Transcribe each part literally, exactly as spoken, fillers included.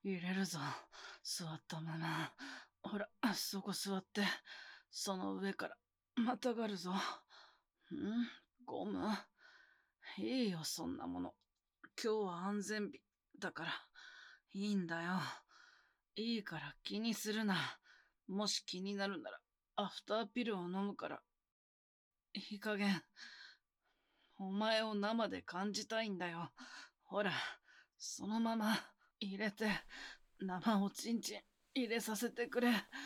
入れるぞ。座ったまま。ほら、そこ座って。その上から、またがるぞ。んゴムいいよ、そんなもの。今日は安全日だから。いいんだよ。いいから気にするな。もし気になるなら、アフターピルを飲むから。いい加減、お前を生で感じたいんだよ。ほら、そのまま入れて、生おちんちん入れさせてくれ。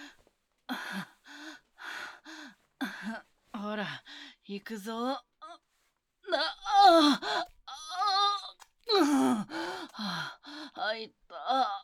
ほら、行くぞ。な、ああ、ああ、入った。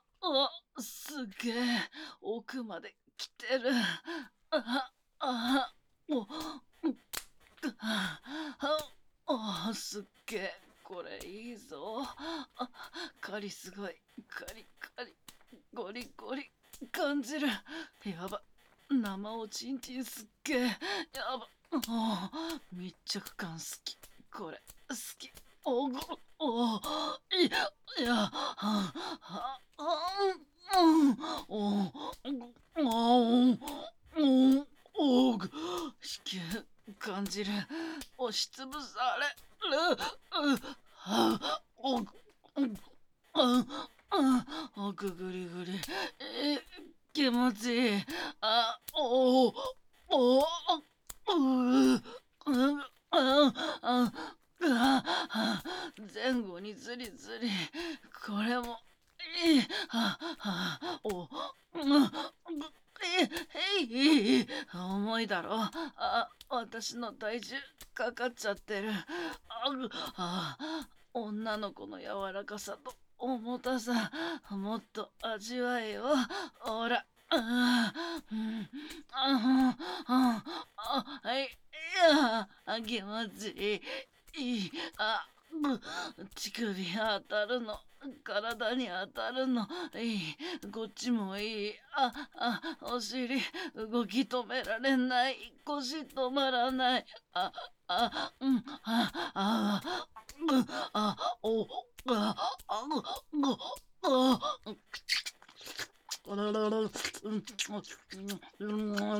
うすげえ、奥まで来てる。あ、あ、お、あ、あ、すっげえ、これいいぞ。あ、狩りすごい。カリカリ、ゴリゴリ、感じる。やば、生おちんちんすっげえ。やば、あ密着感好き。これ、好き。おご、おいや、いや、は、は、は、うん、お、お、お、おぐ、子宮、感じる。押しつぶされる。う、は、お、う、あ、あ、おくぐりぐり。え、気持ちいい。あ、お、お、う、う、あ、あ、あ、前後にずりずり。これもいい。ははお、うん、え、えい、重いだろ。あ、私の体重かかっちゃってる。あ、ぐあ、女の子の柔らかさと重たさ、もっと味わえよ。ほら。あ、うん、あ、あ、あ、はい、いや、気持ちいい。いい、あ、ぐ、乳首当たるの、体に当たるの、いい、こっちもいい。あ、あ、お尻、動き止められない。腰止まらない。あ、あ、うん、あ、あ、ぐ、あ、お、あ、あ、ぐ、あ、あららら、うん、うん、うん、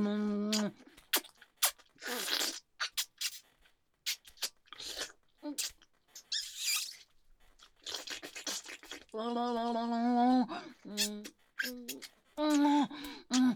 ららららら、うん、うん、うん、うん、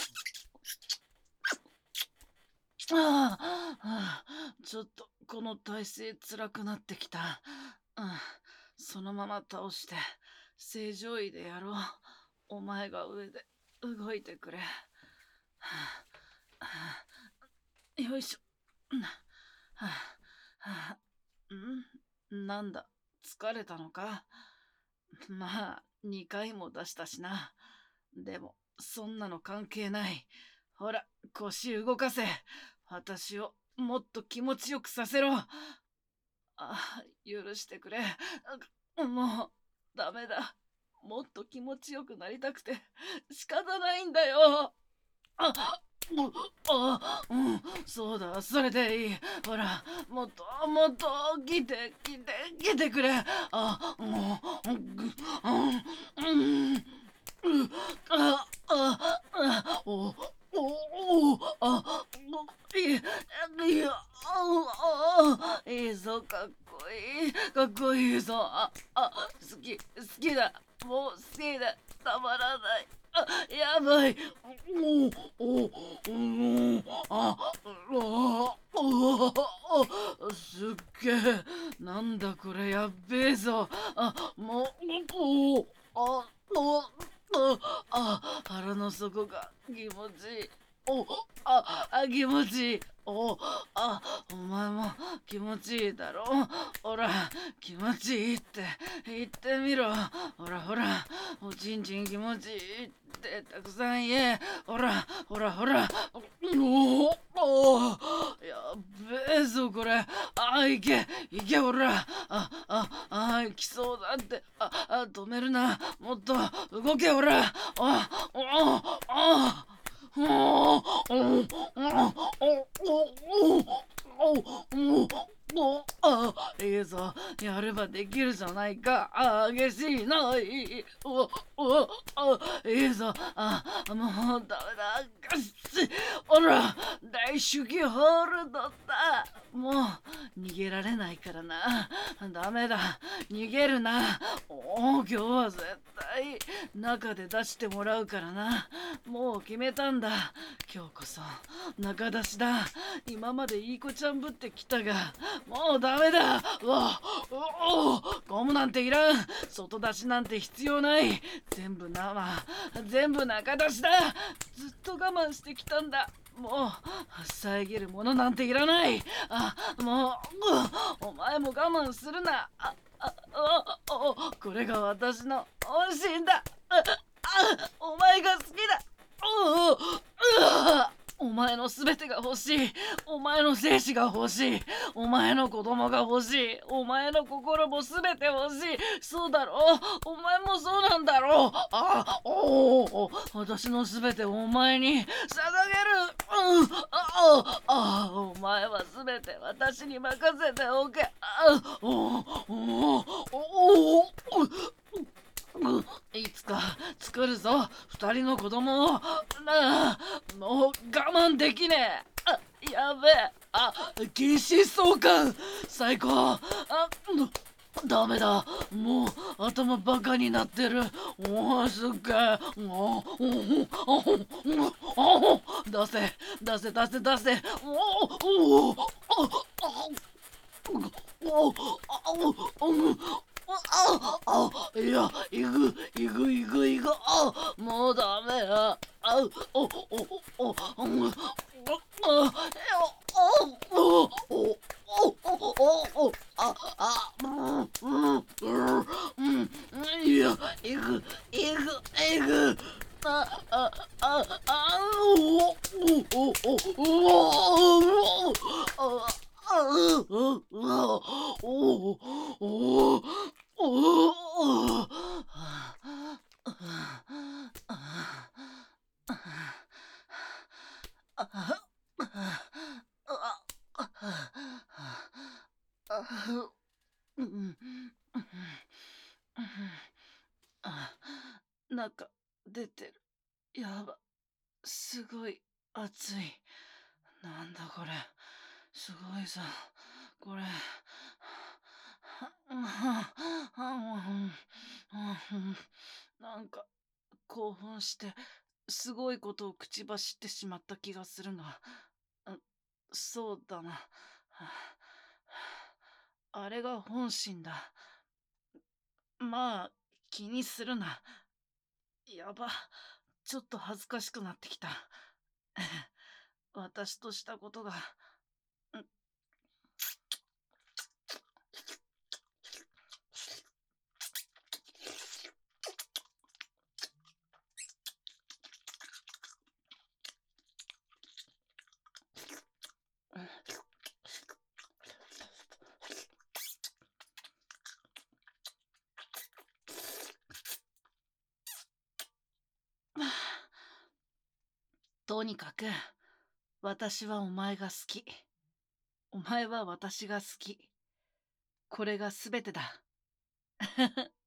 ああ、ああ、ちょっとこの体勢辛くなってきた。うん、そのまま倒して正常位でやろう。お前が上で動いてくれ。はあ、はあ、よいしょ。はあ、はあ、んなんだ、疲れたのか。まあ、にかいも出したしな。でも、そんなの関係ない。ほら、腰動かせ。私をもっと気持ちよくさせろ。あ、許してくれ。もう、ダメだ。もっと気持ちよくなりたくて仕方ないんだよ。あ、うあ、うん、そうだ、それでいい。ほら、もっと、もっと、来て、来て、来てくれ。あ、もう、ぐ、うん、うん、う、あ、あ、あ、お、お、お、あ、いい、いや、あ、あ、いいぞ、かっこいい、かっこいいぞ。あ、あ、好き、好きだ、もう好きだ、たまらない。あ、やばい。おお、おあ、あ、あ、すっげえ。なんだこれ、やっべえぞ。あ、もう、おあ、あ、あ、あ、腹の底が気持ちいい。お、あ、あ、気持ちいい。お、あ、お前も気持ちいいだろ。ほら、気持ちいいって言ってみろ。ほらほら、おちんちん気持ちいいってたくさん言え。ほら、ほらほら。おお、やっべえぞこれ。あ、いけ、いけほら。あ、あ、あ、来そうだって。あ、あ、止めるな。もっと動けほら。あ、あ、あ、おお、おお、おお、おお、おお、 お、あ、いいぞ。やればできるじゃないか。あ、激しいな。いい、お、お、あ、いいぞ。あ、もうダメだ。ガシッ、ほら、大手記ホールドだ。もう、逃げられないからな。ダメだ。逃げるな。おお、今日は絶対、中で出してもらうからな。もう決めたんだ。今日こそ、中出しだ。今までいい子ちゃんぶってきたが、もうダメだ。うわ、おお、ゴムなんていらん。外出しなんて必要ない。全部生、全部中出しだ。ずっと我慢してきたんだ。もう遮るものなんていらない。あ、もう、うお前も我慢するな。あ、あ、あ、お、これが私の本心だ。あ、あ、お前が好きだ。おお、うわ、お前のすべてが欲しい。お前の精子が欲しい。お前の子供が欲しい。お前の心もすべて欲しい。そうだろう。お前もそうなんだろう。あ、おお、私のすべてをお前に捧げる。うん、あ、あ、お前はすべて私に任せておけ。あ、おお、おお、お、うん、いつか作るぞ、二人の子供を。なあ、もう我慢できねえ。あ、やべえ。あ、禁止相関。最高。あ、うん、ダメだ。もう頭バカになってる。おお、すっげえ。おお、おお、お、出せ、出せ、出せ、出せ。おお、おお、おお、おお、ああ、あ、いや、行く、行く、行く、行く、あ、もうダメや。あ、お、お、お、お、うん、あ、あ、お、お、お、お、お、お、あ、あ、うん、うん、うん、いや、行く、行く、行く。あ、あ、あ、あ、お、お、お、お、お、お、あ、あ、う、う、う、お、お、お、おお、なんか出てる。やば、すごい熱い。なんだこれ。すごいさ。これ。なんか興奮してすごいことを口走ってしまった気がするな。あ、そうだな。あれが本心だ。まあ、気にするな。やば、ちょっと恥ずかしくなってきた。私としたことが。とにかく、私はお前が好き。お前は私が好き。これがすべてだ。